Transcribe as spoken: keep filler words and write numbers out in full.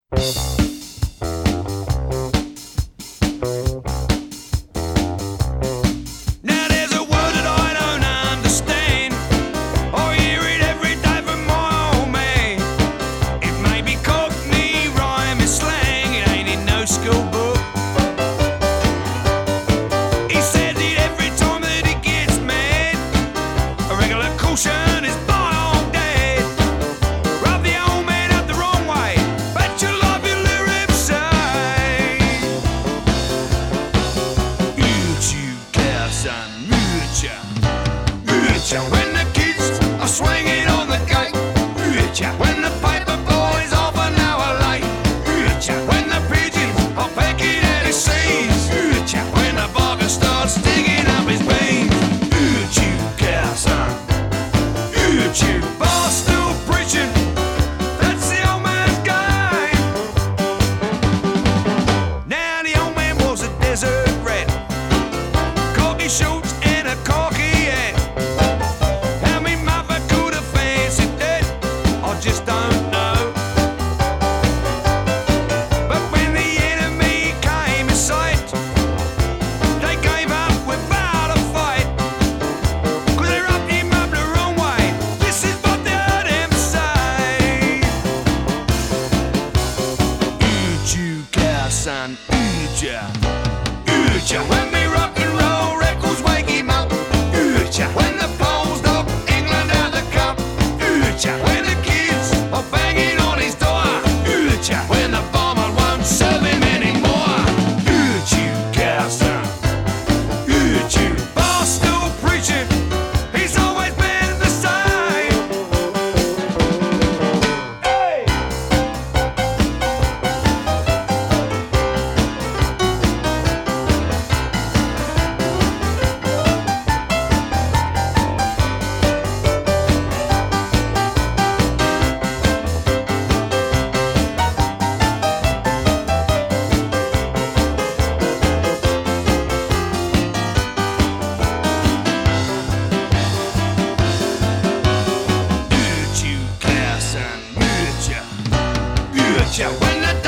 Now there's a word that I don't understand. I hear it every day from my old man. It may be Cockney rhyme and slang, it ain't in no school book. He says it every time that he gets mad. A regular caution is by on dad. Rub the old man up the wrong way, bet you love your lyrics say. YouTube cow son, Moocher, Moocher. When the kids are swinging on the gate, Moocher. When the paper boys half an hour late, Moocher. When the pigeons are pecking at his seeds, Moocher. When the barker starts digging up his beans, YouTube cow son, YouTube. Bar still preaching, that's the old man's game. Now the old man was a desert rat, cocky shorts and a cocky hat. How me mother could have fancied that, I just don't know. But when the enemy came in sight, they gave up without a fight. 'Cause they rubbed him up the wrong way, this is what they heard him say. Ooja cow son, ooja, ooja. When me rock and roll records wake him up, ooja. When the Poles knock England out the cup, ooja. When the kids are banging on his door, ooja. When the barman won't serve him anymore, ooja cow son, ooja. Bar still preaching, he's always been the same. Hey! Ooja cow son, ooja, ooja. When the